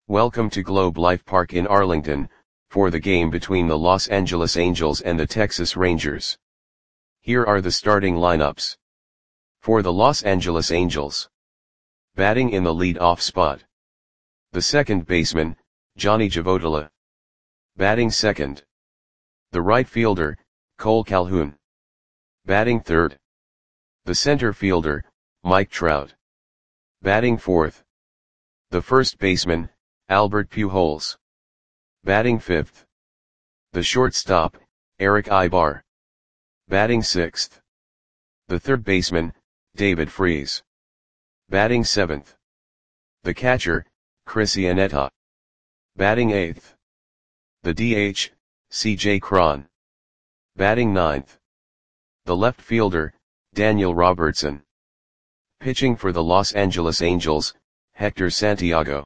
Welcome to Globe Life Park in Arlington, for the game between the Los Angeles Angels and the Texas Rangers. Here are the starting lineups. For the Los Angeles Angels. Batting in the lead-off spot. The second baseman, Johnny Javotila. Batting second. The right fielder, Cole Calhoun. Batting third. The center fielder, Mike Trout. Batting fourth. The first baseman, Albert Pujols. Batting fifth. The shortstop, Erick Aybar. Batting sixth. The third baseman, David Freese. Batting seventh. The catcher, Chris Iannetta. Batting eighth. The DH, C.J. Cron. Batting ninth. The left fielder, Daniel Robertson. Pitching for the Los Angeles Angels, Hector Santiago.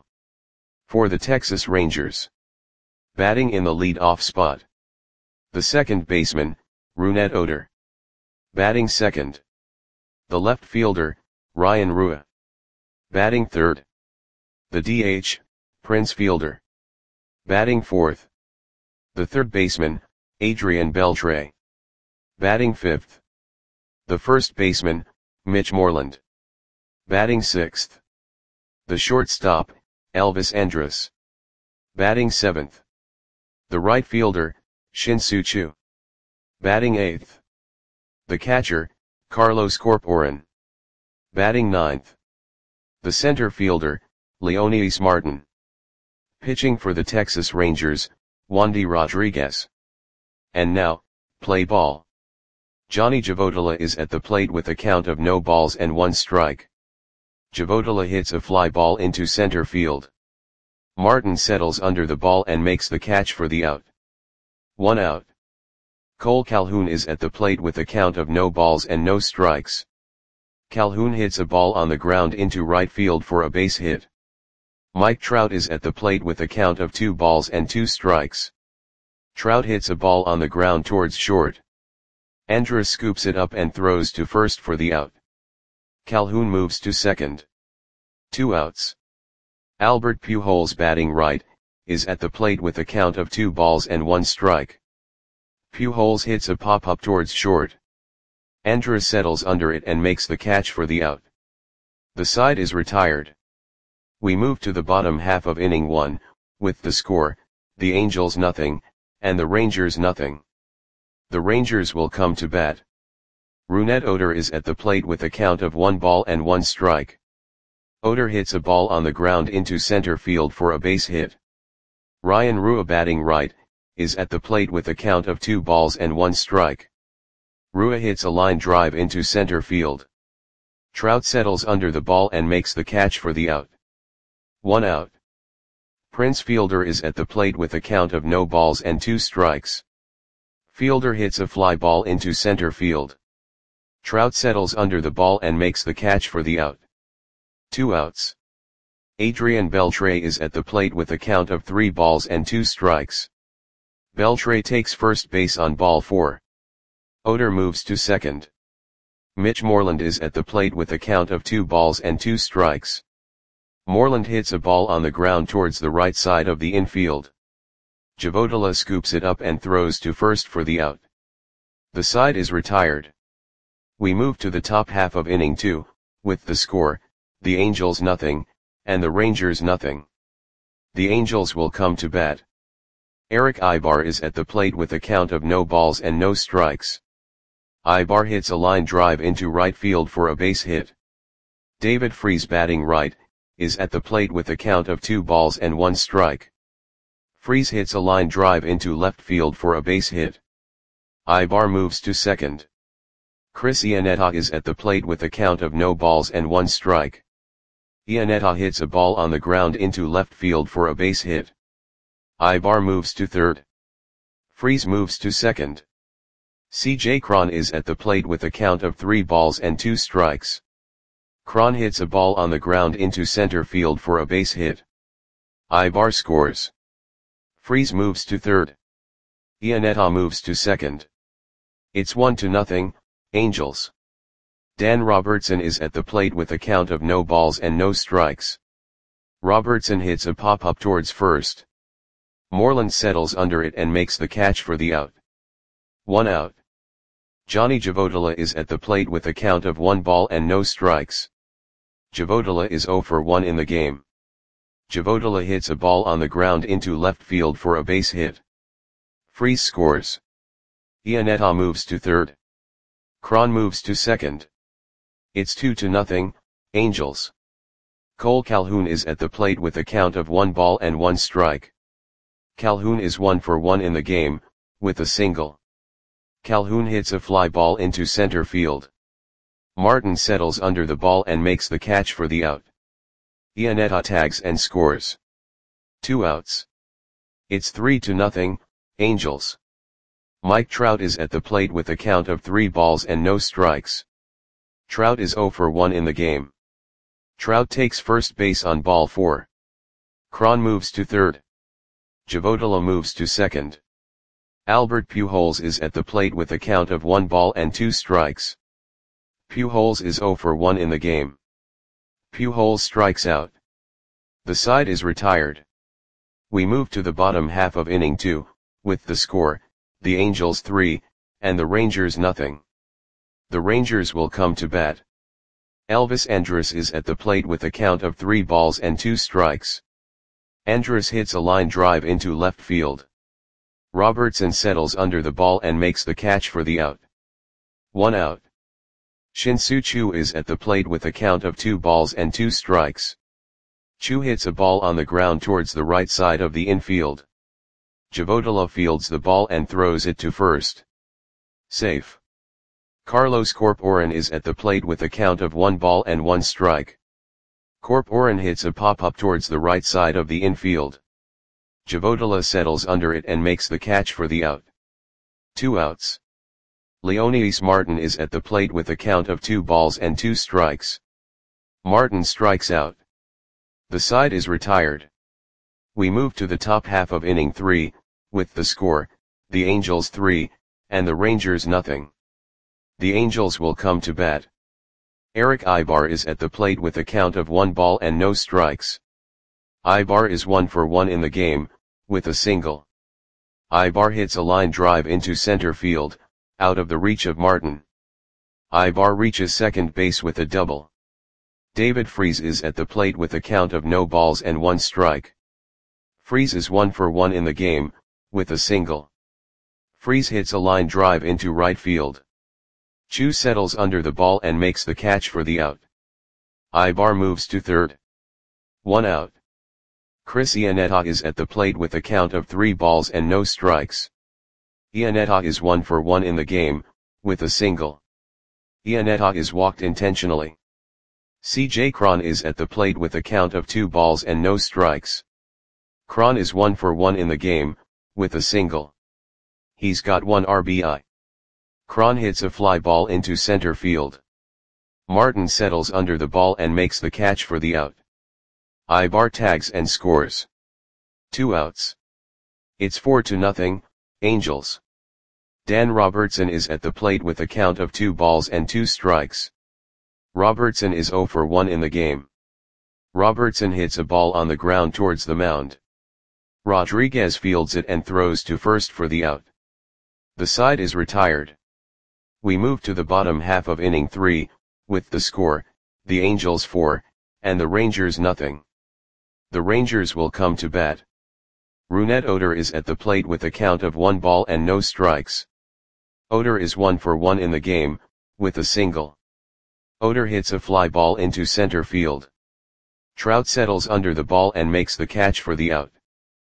For the Texas Rangers. Batting in the lead-off spot. The second baseman, Rougned Odor. Batting second. The left fielder, Ryan Rua. Batting third. The DH, Prince Fielder. Batting fourth. The third baseman, Adrian Beltre. Batting fifth. The first baseman, Mitch Moreland. Batting sixth. The shortstop, Elvis Andrus. Batting seventh. The right fielder, Shin-Soo Choo. Batting eighth. The catcher, Carlos Corporan. Batting ninth. The center fielder, Leonys Martin. Pitching for the Texas Rangers, Wandy Rodriguez. And now, play ball. Johnny Javotila is at the plate with a count of no balls and one strike. Javotila hits a fly ball into center field. Martin settles under the ball and makes the catch for the out. 1 out. Cole Calhoun is at the plate with a count of no balls and no strikes. Calhoun hits a ball on the ground into right field for a base hit. Mike Trout is at the plate with a count of 2 balls and 2 strikes. Trout hits a ball on the ground towards short. Andrus scoops it up and throws to first for the out. Calhoun moves to second. 2 outs. Albert Pujols, batting right, is at the plate with a count of 2 balls and 1 strike. Pujols hits a pop-up towards short. Andrus settles under it and makes the catch for the out. The side is retired. We move to the bottom half of inning 1, with the score, the Angels nothing, and the Rangers nothing. The Rangers will come to bat. Rougned Odor is at the plate with a count of 1 ball and 1 strike. Odor hits a ball on the ground into center field for a base hit. Ryan Rua, batting right, is at the plate with a count of 2 balls and 1 strike. Rua hits a line drive into center field. Trout settles under the ball and makes the catch for the out. 1 out. Prince Fielder is at the plate with a count of no balls and 2 strikes. Fielder hits a fly ball into center field. Trout settles under the ball and makes the catch for the out. 2 outs. Adrian Beltre is at the plate with a count of 3 balls and 2 strikes. Beltre takes first base on ball 4. Odor moves to second. Mitch Moreland is at the plate with a count of 2 balls and 2 strikes. Moreland hits a ball on the ground towards the right side of the infield. Javotila scoops it up and throws to first for the out. The side is retired. We move to the top half of inning 2, with the score, the Angels nothing, and the Rangers nothing. The Angels will come to bat. Erick Aybar is at the plate with a count of no balls and no strikes. Aybar hits a line drive into right field for a base hit. David Freese, batting right, is at the plate with a count of 2 balls and 1 strike. Freese hits a line drive into left field for a base hit. Aybar moves to second. Chris Iannetta is at the plate with a count of no balls and 1 strike. Iannetta hits a ball on the ground into left field for a base hit. Aybar moves to third. Freese moves to second. C.J. Cron is at the plate with a count of 3 balls and 2 strikes. Cron hits a ball on the ground into center field for a base hit. Aybar scores. Freese moves to third. Iannetta moves to second. It's 1-0, Angels. Dan Robertson is at the plate with a count of no balls and no strikes. Robertson hits a pop-up towards first. Moreland settles under it and makes the catch for the out. 1 out. Johnny Javotola is at the plate with a count of 1 ball and no strikes. Javotola is 0 for 1 in the game. Javotola hits a ball on the ground into left field for a base hit. Freese scores. Iannetta moves to third. Cron moves to second. It's 2-0, Angels. Cole Calhoun is at the plate with a count of 1 ball and 1 strike. Calhoun is 1 for 1 in the game, with a single. Calhoun hits a fly ball into center field. Martin settles under the ball and makes the catch for the out. Iannetta tags and scores. 2 outs. It's 3-0, Angels. Mike Trout is at the plate with a count of 3 balls and no strikes. Trout is 0 for 1 in the game. Trout takes first base on ball 4. Cron moves to third. Javotola moves to second. Albert Pujols is at the plate with a count of 1 ball and 2 strikes. Pujols is 0 for 1 in the game. Pujols strikes out. The side is retired. We move to the bottom half of inning 2, with the score, the Angels 3, and the Rangers 0. The Rangers will come to bat. Elvis Andrus is at the plate with a count of 3 balls and 2 strikes. Andrus hits a line drive into left field. Robertson settles under the ball and makes the catch for the out. 1 out. Shin-Soo Choo is at the plate with a count of 2 balls and 2 strikes. Choo hits a ball on the ground towards the right side of the infield. Javotola fields the ball and throws it to first. Safe. Carlos Corporan is at the plate with a count of 1 ball and 1 strike. Corporan hits a pop-up towards the right side of the infield. Javotola settles under it and makes the catch for the out. 2 outs. Leonidas Martin is at the plate with a count of 2 balls and 2 strikes. Martin strikes out. The side is retired. We move to the top half of inning 3, with the score, the Angels 3, and the Rangers 0. The Angels will come to bat. Eric Aybar is at the plate with a count of 1 ball and no strikes. Aybar is 1 for 1 in the game, with a single. Aybar hits a line drive into center field, out of the reach of Martin. Aybar reaches second base with a double. David Freese is at the plate with a count of no balls and 1 strike. Freese is 1 for 1 in the game, with a single. Freese hits a line drive into right field. Choo settles under the ball and makes the catch for the out. Aybar moves to third. 1 out. Chris Iannetta is at the plate with a count of 3 balls and no strikes. Iannetta is 1 for 1 in the game, with a single. Iannetta is walked intentionally. C.J. Cron is at the plate with a count of 2 balls and no strikes. Cron is 1 for 1 in the game, with a single. He's got 1 RBI. Cron hits a fly ball into center field. Martin settles under the ball and makes the catch for the out. Aybar tags and scores. 2 outs. It's 4-0, Angels. Dan Robertson is at the plate with a count of 2 balls and 2 strikes. Robertson is 0 for 1 in the game. Robertson hits a ball on the ground towards the mound. Rodriguez fields it and throws to first for the out. The side is retired. We move to the bottom half of inning 3, with the score, the Angels 4, and the Rangers 0. The Rangers will come to bat. Rougned Odor is at the plate with a count of 1 ball and no strikes. Odor is 1 for 1 in the game, with a single. Odor hits a fly ball into center field. Trout settles under the ball and makes the catch for the out.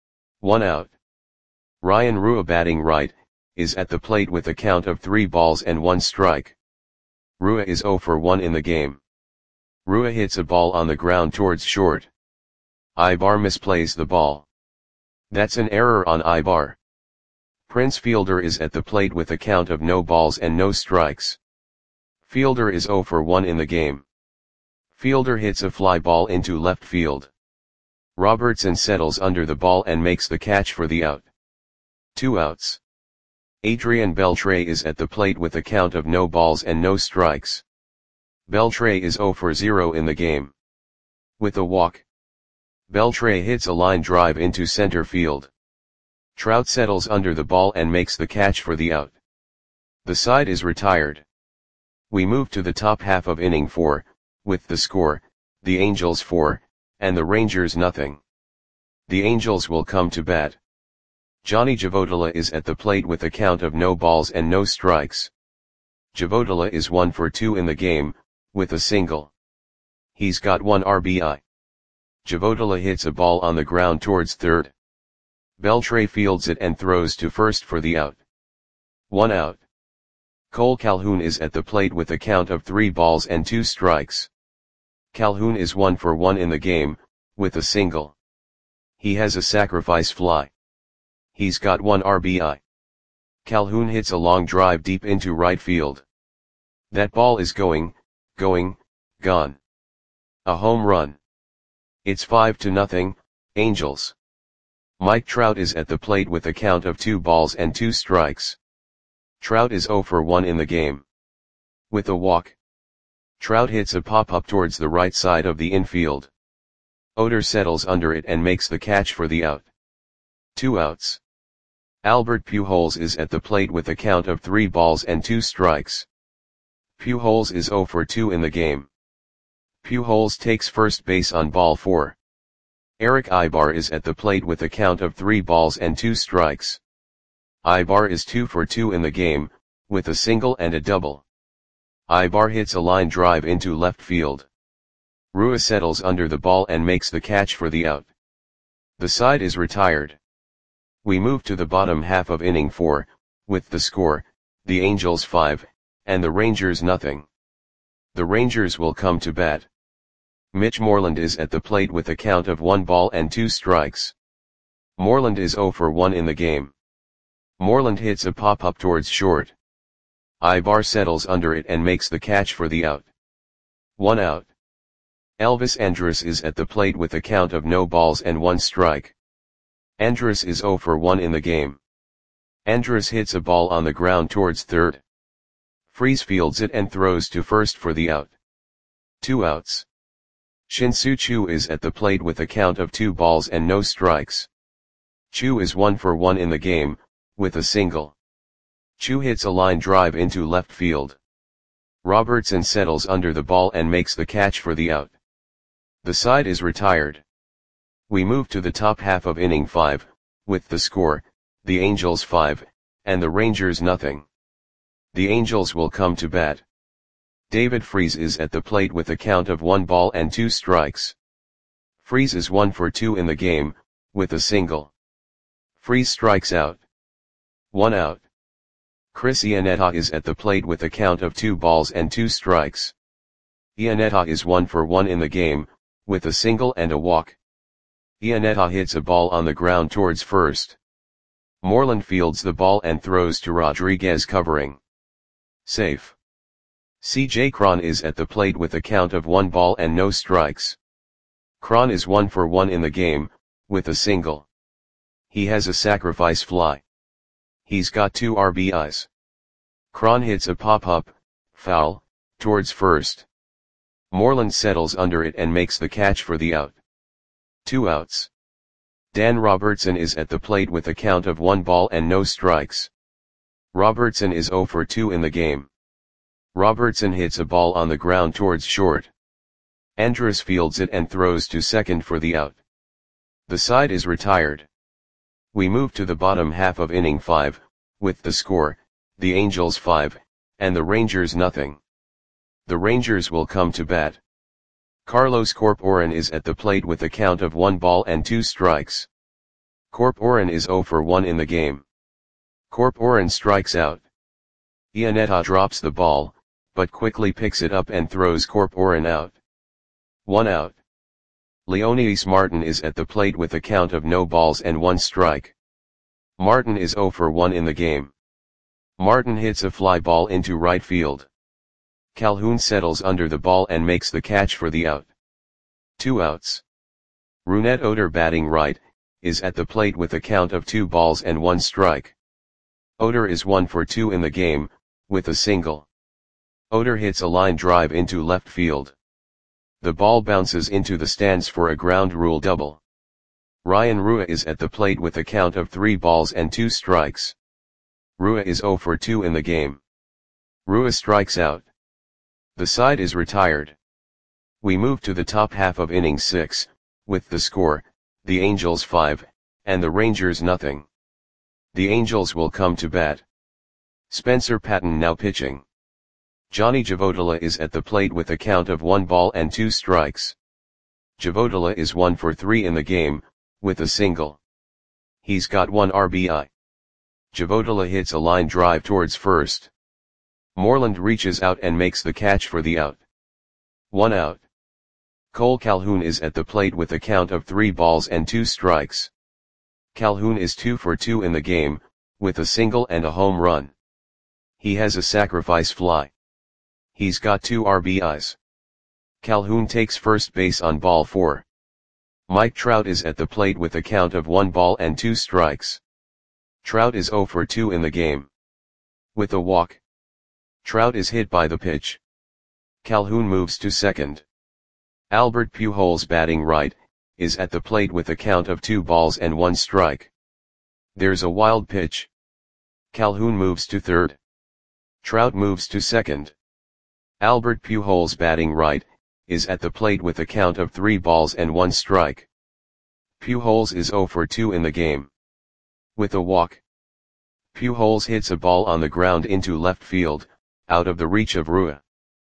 1 out. Ryan Rua, batting right, is at the plate with a count of 3 balls and 1 strike. Rua is 0 for 1 in the game. Rua hits a ball on the ground towards short. Aybar misplays the ball. That's an error on Aybar. Prince Fielder is at the plate with a count of no balls and no strikes. Fielder is 0 for 1 in the game. Fielder hits a fly ball into left field. Robertson settles under the ball and makes the catch for the out. 2 outs. Adrian Beltre is at the plate with a count of no balls and no strikes. Beltre is 0 for 0 in the game. With a walk. Beltre hits a line drive into center field. Trout settles under the ball and makes the catch for the out. The side is retired. We move to the top half of inning 4, with the score, the Angels 4, and the Rangers nothing. The Angels will come to bat. Johnny Javotila is at the plate with a count of no balls and no strikes. Javotila is 1 for 2 in the game, with a single. He's got 1 RBI. Javotila hits a ball on the ground towards third. Beltre fields it and throws to first for the out. 1 out. Cole Calhoun is at the plate with a count of 3 balls and 2 strikes. Calhoun is 1 for 1 in the game, with a single. He has a sacrifice fly. He's got 1 RBI. Calhoun hits a long drive deep into right field. That ball is gone. A home run. It's 5-0, Angels. Mike Trout is at the plate with a count of 2 balls and 2 strikes. Trout is 0 for 1 in the game. With a walk. Trout hits a pop-up towards the right side of the infield. Oder settles under it and makes the catch for the out. 2 outs. Albert Pujols is at the plate with a count of 3 balls and 2 strikes. Pujols is 0 for 2 in the game. Pujols takes first base on ball 4. Erick Aybar is at the plate with a count of 3 balls and 2 strikes. Aybar is 2 for 2 in the game, with a single and a double. Aybar hits a line drive into left field. Rua settles under the ball and makes the catch for the out. The side is retired. We move to the bottom half of inning 4, with the score, the Angels 5, and the Rangers nothing. The Rangers will come to bat. Mitch Moreland is at the plate with a count of 1 ball and 2 strikes. Moreland is 0 for 1 in the game. Moreland hits a pop-up towards short. Aybar settles under it and makes the catch for the out. 1 out. Elvis Andrus is at the plate with a count of no balls and 1 strike. Andrus is 0 for 1 in the game. Andrus hits a ball on the ground towards third. Freese fields it and throws to first for the out. 2 outs. Shin-Soo Choo is at the plate with a count of 2 balls and no strikes. Choo is 1 for 1 in the game, with a single. Choo hits a line drive into left field. Robertson settles under the ball and makes the catch for the out. The side is retired. We move to the top half of inning 5, with the score, the Angels 5, and the Rangers nothing. The Angels will come to bat. David Freese is at the plate with a count of 1 ball and 2 strikes. Freese is 1 for 2 in the game, with a single. Freese strikes out. 1 out. Chris Iannetta is at the plate with a count of 2 balls and 2 strikes. Iannetta is 1 for 1 in the game, with a single and a walk. Iannetta hits a ball on the ground towards first. Moreland fields the ball and throws to Rodriguez covering. Safe. C.J. Cron is at the plate with a count of 1 ball and no strikes. Cron is 1 for 1 in the game, with a single. He has a sacrifice fly. He's got 2 RBIs. Cron hits a pop-up, foul, towards first. Moreland settles under it and makes the catch for the out. 2 outs. Dan Robertson is at the plate with a count of 1 ball and no strikes. Robertson is 0 for 2 in the game. Robertson hits a ball on the ground towards short. Andrus fields it and throws to second for the out. The side is retired. We move to the bottom half of inning 5, with the score, the Angels 5, and the Rangers nothing. The Rangers will come to bat. Carlos Corporan is at the plate with a count of 1 ball and 2 strikes. Corporan is 0 for 1 in the game. Corporan strikes out. Iannetta drops the ball, but quickly picks it up and throws Corporan out. 1 out. Leonidas Martin is at the plate with a count of no balls and 1 strike. Martin is 0 for 1 in the game. Martin hits a fly ball into right field. Calhoun settles under the ball and makes the catch for the out. 2 outs. Rougned Odor batting right, is at the plate with a count of 2 balls and 1 strike. Odor is 1 for 2 in the game, with a single. Odor hits a line drive into left field. The ball bounces into the stands for a ground rule double. Ryan Rua is at the plate with a count of 3 balls and 2 strikes. Rua is 0 for 2 in the game. Rua strikes out. The side is retired. We move to the top half of inning 6, with the score, the Angels 5, and the Rangers nothing. The Angels will come to bat. Spencer Patton now pitching. Johnny Javotila is at the plate with a count of 1 ball and 2 strikes. Javotila is 1 for 3 in the game, with a single. He's got 1 RBI. Javotila hits a line drive towards first. Moreland reaches out and makes the catch for the out. 1 out. Cole Calhoun is at the plate with a count of 3 balls and 2 strikes. Calhoun is 2 for 2 in the game, with a single and a home run. He has a sacrifice fly. He's got 2 RBIs. Calhoun takes first base on ball 4. Mike Trout is at the plate with a count of 1 ball and 2 strikes. Trout is 0 for 2 in the game. With a walk. Trout is hit by the pitch. Calhoun moves to second. Albert Pujols, batting right, is at the plate with a count of 2 balls and 1 strike. There's a wild pitch. Calhoun moves to third. Trout moves to second. Albert Pujols, batting right, is at the plate with a count of 3 balls and 1 strike. Pujols is 0 for 2 in the game. With a walk. Pujols hits a ball on the ground into left field, out of the reach of Rua.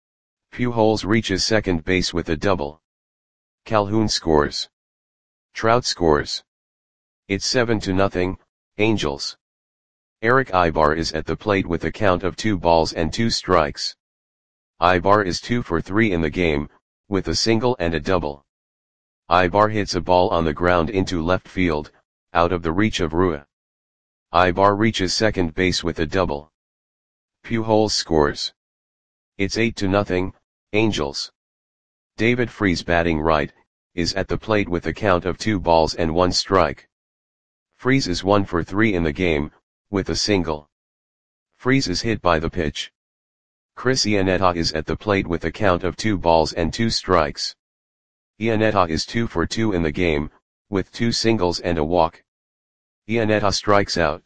Pujols reaches second base with a double. Calhoun scores. Trout scores. It's 7-0, Angels. Eric Aybar is at the plate with a count of 2 balls and 2 strikes. Aybar is 2 for 3 in the game, with a single and a double. Aybar hits a ball on the ground into left field, out of the reach of Rua. Aybar reaches second base with a double. Pujols scores. It's 8-0, Angels. David Freese, batting right, is at the plate with a count of 2 balls and 1 strike. Freese is 1 for 3 in the game, with a single. Freese is hit by the pitch. Chris Iannetta is at the plate with a count of 2 balls and 2 strikes. Iannetta is 2 for 2 in the game, with 2 singles and a walk. Iannetta strikes out.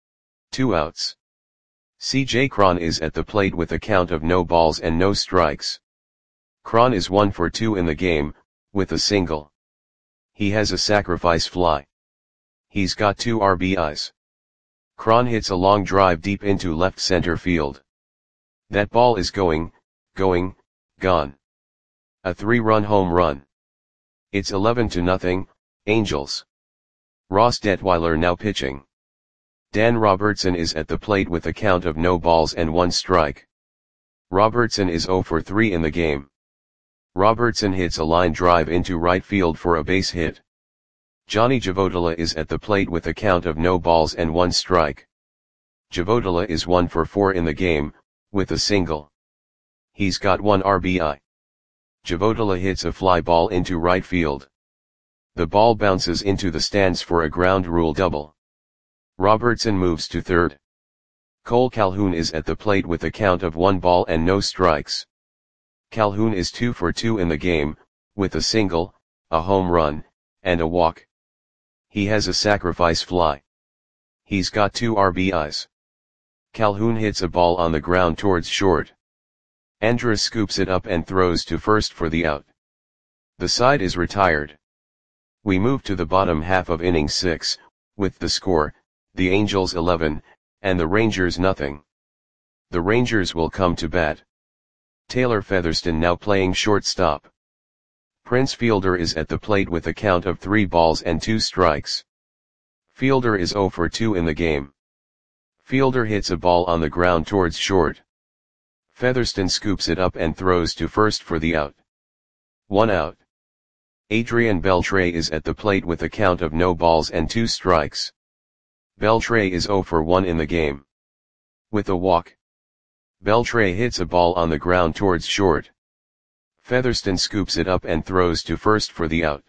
2 outs. C.J. Cron is at the plate with a count of no balls and no strikes. Cron is 1 for 2 in the game, with a single. He has a sacrifice fly. He's got 2 RBIs. Cron hits a long drive deep into left center field. That ball is gone. A 3-run home run. It's 11-0, Angels. Ross Detweiler now pitching. Dan Robertson is at the plate with a count of no balls and 1 strike. Robertson is 0 for 3 in the game. Robertson hits a line drive into right field for a base hit. Johnny Javotila is at the plate with a count of no balls and 1 strike. Javotila is 1 for 4 in the game, with a single. He's got 1 RBI. Javotila hits a fly ball into right field. The ball bounces into the stands for a ground rule double. Robertson moves to third. Cole Calhoun is at the plate with a count of 1 ball and no strikes. Calhoun is 2 for 2 in the game, with a single, a home run, and a walk. He has a sacrifice fly. He's got 2 RBIs. Calhoun hits a ball on the ground towards short. Andrus scoops it up and throws to first for the out. The side is retired. We move to the bottom half of inning 6, with the score, the Angels 11, and the Rangers nothing. The Rangers will come to bat. Taylor Featherston now playing shortstop. Prince Fielder is at the plate with a count of 3 balls and 2 strikes. Fielder is 0 for 2 in the game. Fielder hits a ball on the ground towards short. Featherston scoops it up and throws to first for the out. 1 out. Adrian Beltre is at the plate with a count of no balls and 2 strikes. Beltre is 0 for 1 in the game. With a walk. Beltre hits a ball on the ground towards short. Featherston scoops it up and throws to first for the out.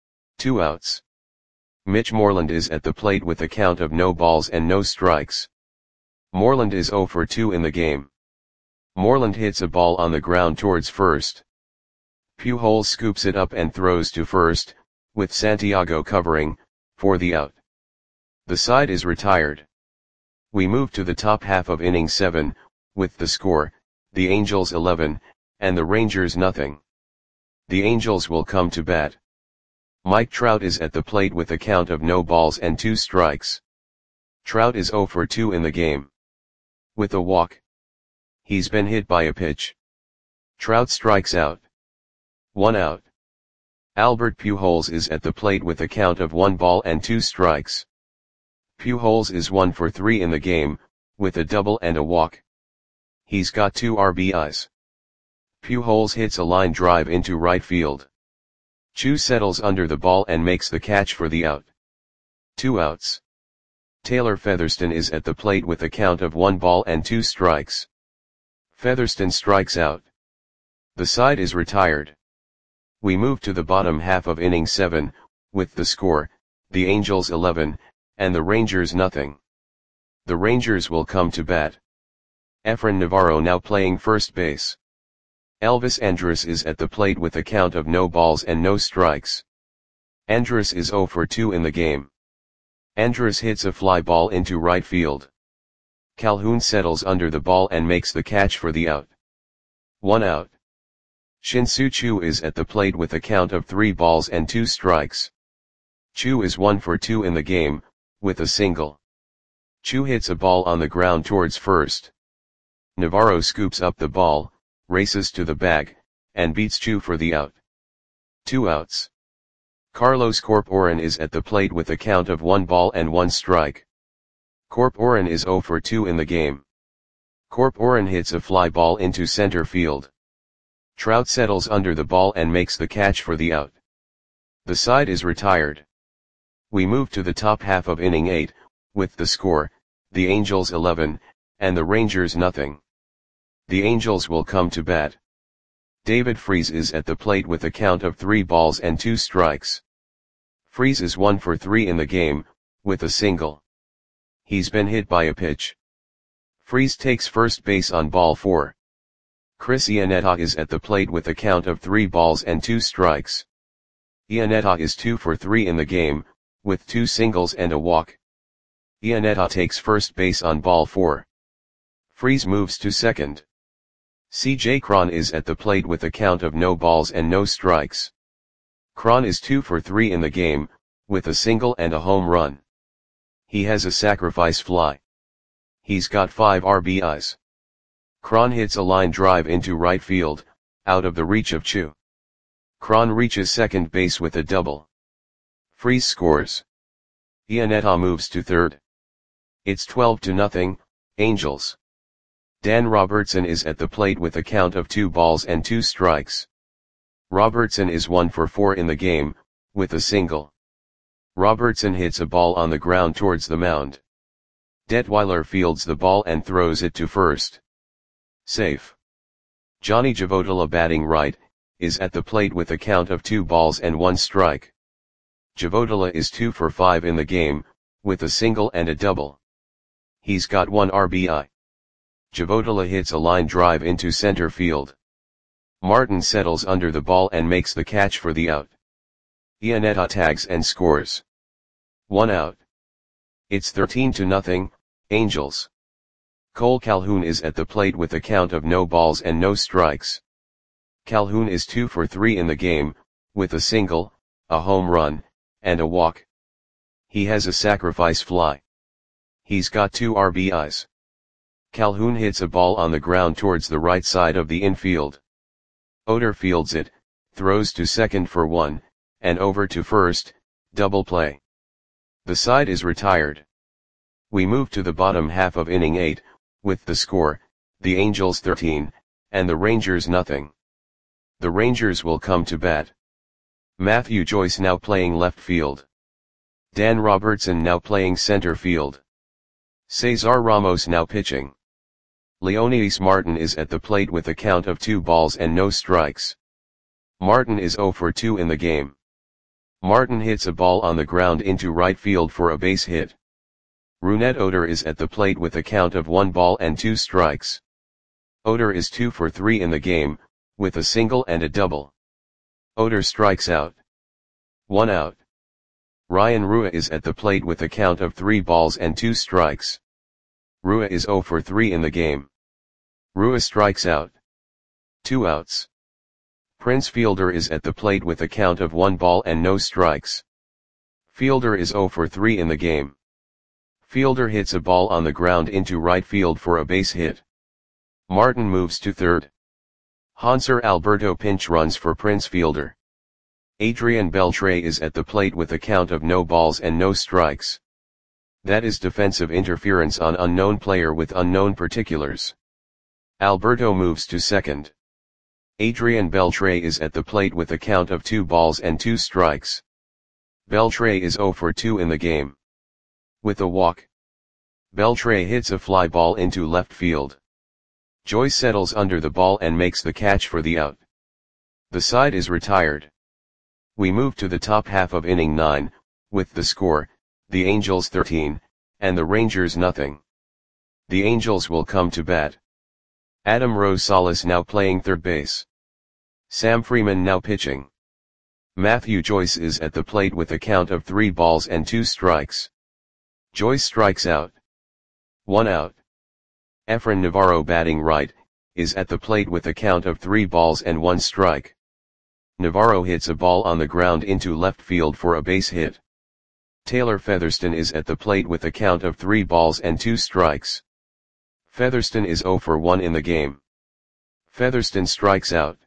2 outs. Mitch Moreland is at the plate with a count of no balls and no strikes. Moreland is 0 for 2 in the game. Moreland hits a ball on the ground towards first. Pujols scoops it up and throws to first, with Santiago covering, for the out. The side is retired. We move to the top half of inning 7, with the score, the Angels 11, and the Rangers nothing. The Angels will come to bat. Mike Trout is at the plate with a count of no balls and 2 strikes. Trout is 0 for 2 in the game. With a walk. He's been hit by a pitch. Trout strikes out. 1 out. Albert Pujols is at the plate with a count of 1 ball and 2 strikes. Pujols is 1 for 3 in the game, with a double and a walk. He's got 2 RBIs. Pujols hits a line drive into right field. Chu settles under the ball and makes the catch for the out. 2 outs. Taylor Featherston is at the plate with a count of 1 ball and 2 strikes. Featherston strikes out. The side is retired. We move to the bottom half of inning 7, with the score, the Angels 11, and the Rangers nothing. The Rangers will come to bat. Efrain Navarro now playing first base. Elvis Andrus is at the plate with a count of no balls and no strikes. Andrus is 0 for 2 in the game. Andrus hits a fly ball into right field. Calhoun settles under the ball and makes the catch for the out. 1 out. Shin-Soo Choo is at the plate with a count of 3 balls and 2 strikes. Choo is 1 for 2 in the game, with a single. Choo hits a ball on the ground towards first. Navarro scoops up the ball, races to the bag, and beats Choo for the out. 2 outs. Carlos Corporan is at the plate with a count of 1 ball and 1 strike. Corporan is 0 for 2 in the game. Corporan hits a fly ball into center field. Trout settles under the ball and makes the catch for the out. The side is retired. We move to the top half of inning 8, with the score, the Angels 11, and the Rangers nothing. The Angels will come to bat. David Freese is at the plate with a count of 3 balls and 2 strikes. Freese is 1 for 3 in the game, with a single. He's been hit by a pitch. Freese takes first base on ball 4. Chris Iannetta is at the plate with a count of 3 balls and 2 strikes. Iannetta is 2 for 3 in the game, with 2 singles and a walk. Iannetta takes first base on ball 4. Freese moves to second. C.J. Cron is at the plate with a count of no balls and no strikes. Cron is 2 for 3 in the game, with a single and a home run. He has a sacrifice fly. He's got 5 RBIs. Cron hits a line drive into right field, out of the reach of Choo. Cron reaches second base with a double. Freese scores. Iannetta moves to third. It's 12-0, Angels. Dan Robertson is at the plate with a count of 2 balls and 2 strikes. Robertson is 1 for 4 in the game, with a single. Robertson hits a ball on the ground towards the mound. Detweiler fields the ball and throws it to first. Safe. Johnny Javotila batting right, is at the plate with a count of 2 balls and 1 strike. Javotila is 2 for 5 in the game, with a single and a double. He's got 1 RBI. Javotila hits a line drive into center field. Martin settles under the ball and makes the catch for the out. Iannetta tags and scores. 1 out. It's 13-0, Angels. Cole Calhoun is at the plate with a count of no balls and no strikes. Calhoun is 2 for 3 in the game, with a single, a home run, and a walk. He has a sacrifice fly. He's got 2 RBIs. Calhoun hits a ball on the ground towards the right side of the infield. Oder fields it, throws to second for 1, and over to first, double play. The side is retired. We move to the bottom half of inning 8, with the score, the Angels 13, and the Rangers nothing. The Rangers will come to bat. Matthew Joyce now playing left field. Dan Robertson now playing center field. Cesar Ramos now pitching. Leonidas Martin is at the plate with a count of 2 balls and no strikes. Martin is 0 for 2 in the game. Martin hits a ball on the ground into right field for a base hit. Rougned Odor is at the plate with a count of 1 ball and 2 strikes. Odor is 2 for 3 in the game, with a single and a double. Odor strikes out. 1 out. Ryan Rua is at the plate with a count of 3 balls and 2 strikes. Rua is 0 for 3 in the game. Rua strikes out. 2 outs. Prince Fielder is at the plate with a count of 1 ball and no strikes. Fielder is 0 for 3 in the game. Fielder hits a ball on the ground into right field for a base hit. Martin moves to third. Hanser Alberto pinch runs for Prince Fielder. Adrian Beltre is at the plate with a count of no balls and no strikes. That is defensive interference on unknown player with unknown particulars. Alberto moves to second. Adrian Beltre is at the plate with a count of 2 balls and 2 strikes. Beltre is 0 for 2 in the game. With a walk, Beltre hits a fly ball into left field. Joyce settles under the ball and makes the catch for the out. The side is retired. We move to the top half of inning 9, with the score, the Angels 13, and the Rangers nothing. The Angels will come to bat. Adam Rosales now playing third base. Sam Freeman now pitching. Matthew Joyce is at the plate with a count of 3 balls and 2 strikes. Joyce strikes out. 1 out. Efrain Navarro batting right, is at the plate with a count of 3 balls and 1 strike. Navarro hits a ball on the ground into left field for a base hit. Taylor Featherston is at the plate with a count of 3 balls and 2 strikes. Featherston is 0 for 1 in the game. Featherston strikes out.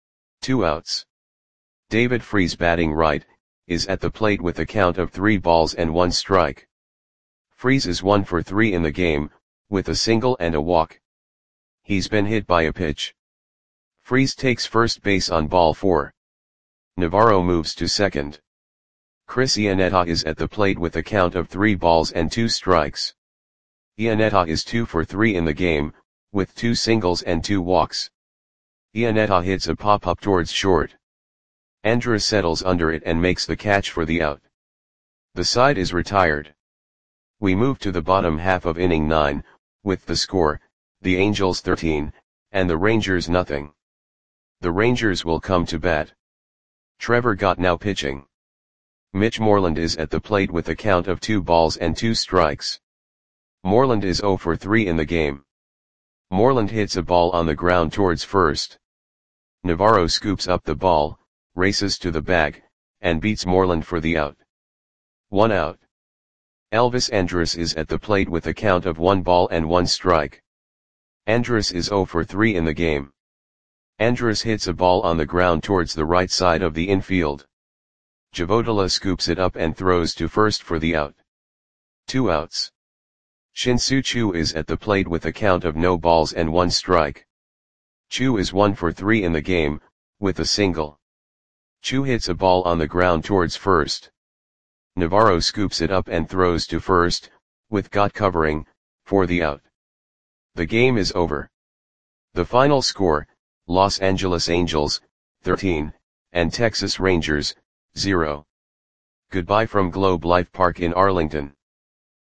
2 outs. David Freese batting right, is at the plate with a count of 3 balls and 1 strike. Freese is 1 for 3 in the game, with a single and a walk. He's been hit by a pitch. Freese takes first base on ball 4. Navarro moves to second. Chris Iannetta is at the plate with a count of 3 balls and 2 strikes. Iannetta is 2 for 3 in the game, with 2 singles and 2 walks. Iannetta hits a pop-up towards short. Andrus settles under it and makes the catch for the out. The side is retired. We move to the bottom half of inning 9, with the score, the Angels 13, and the Rangers nothing. The Rangers will come to bat. Trevor Gott now pitching. Mitch Moreland is at the plate with a count of 2 balls and 2 strikes. Moreland is 0 for 3 in the game. Moreland hits a ball on the ground towards first. Navarro scoops up the ball, races to the bag, and beats Moreland for the out. 1 out. Elvis Andrus is at the plate with a count of 1 ball and 1 strike. Andrus is 0 for 3 in the game. Andrus hits a ball on the ground towards the right side of the infield. Javodala scoops it up and throws to first for the out. 2 outs. Shin-Soo Choo is at the plate with a count of no balls and 1 strike. Choo is 1 for 3 in the game, with a single. Choo hits a ball on the ground towards first. Navarro scoops it up and throws to first, with Gott covering, for the out. The game is over. The final score, Los Angeles Angels, 13, and Texas Rangers, 0. Goodbye from Globe Life Park in Arlington.